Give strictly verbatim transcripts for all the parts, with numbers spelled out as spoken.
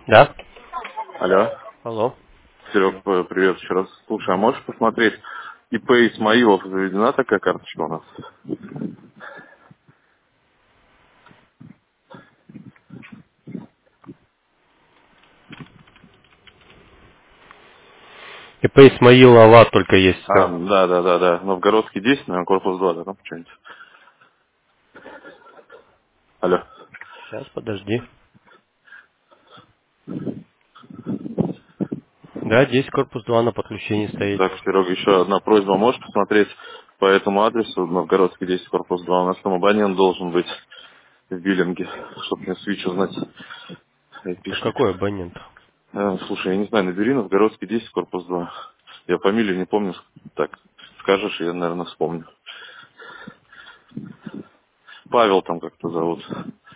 Да? Алло. Алло. Серег, п- привет еще раз. Слушай, а можешь посмотреть, ИП Исмаилов заведена такая карточка у нас? ИП Исмаилова только есть А, все. да, да, да, да. Новгородский десять, наверное, корпус два, да, там что-нибудь. Алло. Сейчас, подожди. Да, десять корпус два на подключении стоит. Так, Серега, еще одна просьба. Можешь посмотреть по этому адресу, Новгородский десять, корпус два? У нас там абонент должен быть в биллинге, чтобы мне свич узнать. А Айпишник. какой абонент? Э, слушай, я не знаю, набери Новгородский десять, корпус два. Я фамилию не помню. Так, скажешь, я, наверное, вспомню. Павел там как-то зовут.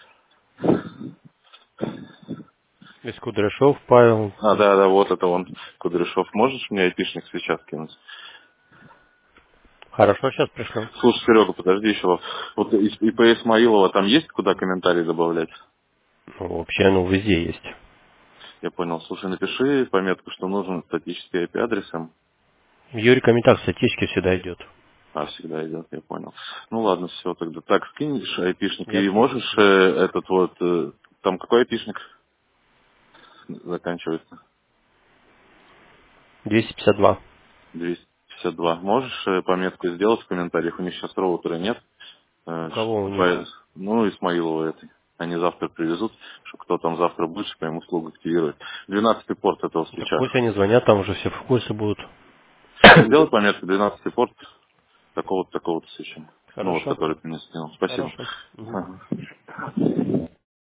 Из Кудряшов, Павел. А, да, да, вот это он, Кудряшов. Можешь мне айпишник сейчас кинуть? Хорошо, сейчас пришлю. Слушай, Серега, подожди еще. Вот из ИП Исмаилова там есть куда комментарии добавлять? Ну, вообще, оно везде есть. Я понял. Слушай, напиши пометку, что нужен статический ай пи-адрес. Юрий комментарий в статистике всегда идет. А, всегда идет, я понял. Ну ладно, все, тогда так, скинешь айпишник Я и скину, можешь э, скину. этот вот, э, там какой айпишник заканчивается? двести пятьдесят два. двести пятьдесят два. Можешь э, пометку сделать в комментариях? У них сейчас роутера нет. У Э, кого у них? по- ну, Исмаилова этой. Они завтра привезут, что кто там завтра будет, чтобы им услугу активировать. Двенадцатый порт этого Так свеча. пусть они звонят, там уже все в курсе будут. Сделай пометку, двенадцатый порт такого-то, такого-то свеча. Ну, вот, Хорошо. который ты мне скинул. Спасибо. Хорошо. Мгм. Ага.